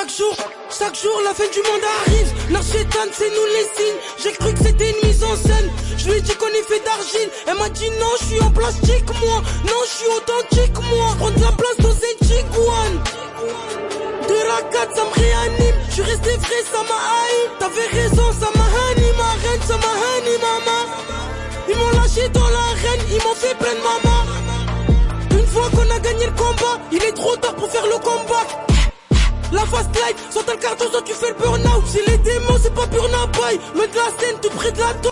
chaque jour la fin du monde arrive. L'archétane c'est nous les signes. J'ai cru que c'était une mise en scène. Je lui ai dit qu'on est fait d'argile. Elle m'a dit non, je suis en plastique moi. Non, je suis authentique moi. Prendre la place dans un Tiguan. De la 4 ça me réanime. Je suis resté vrai, ça m'a haï. T'avais raison, ça m'a hani ma reine, ça m'a hani maman. Ils m'ont lâché dans l'arène, ils m'ont fait plein de maman. Une fois qu'on a gagné le combat, il est trop tard pour faire le combat. La fast life, soit t'as le carton, soit tu fais le burn-out. Si les démons c'est pas pur napaille, loin de la scène, tout près de la tombe.